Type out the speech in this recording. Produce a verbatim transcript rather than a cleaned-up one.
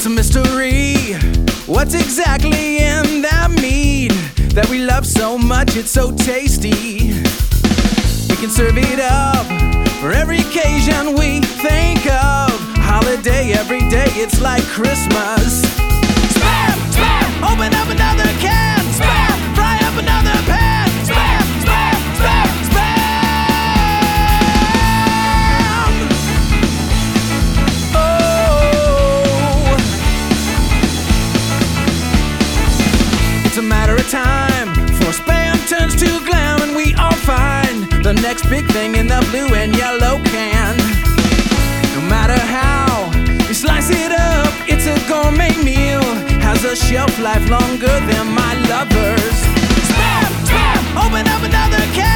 It's a mystery. What's exactly in that meat that we love so much? It's so tasty. We can serve it up for every occasion we think of. Holiday every day, it's like Christmas. Spam, spam, open up another can. Spam, fry up another pan. Spam, spam, spam, spam. Oh, it's a matter of time before spam turns to glam, and we all find the next big thing in the blue and yellow can. No matter how you slice it up, it's a gourmet meal. Has a shelf life longer than my lovers. Spam, spam, open up another can.